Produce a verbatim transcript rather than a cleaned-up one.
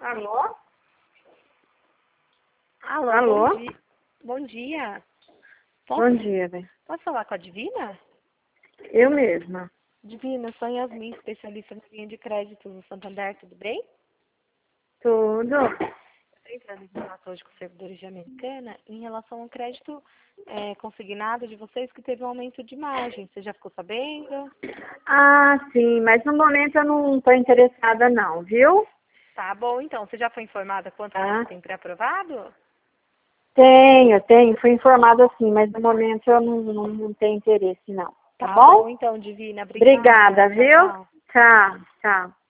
Alô? Alô, Alô? Bom, dia. bom dia. Posso, Bom dia, bem. posso falar com a Divina? Eu mesma. Divina, sou Yasmin, especialista na linha de crédito do Santander, tudo bem? Tudo? Estou entrando em contato hoje com os servidores de Americana em relação ao crédito é, consignado de vocês que teve um aumento de margem. Você já ficou sabendo? Ah, sim, mas no momento eu não estou interessada não, viu? Tá bom, então. Você já foi informada quanto Tá. você tem pré-aprovado? Tenho, tenho, fui informada sim, mas no momento eu não, não, não tenho interesse não. Tá, Tá bom? bom, então, Divina. Obrigada. Obrigada, Tchau, viu? tchau. Tchau, tchau.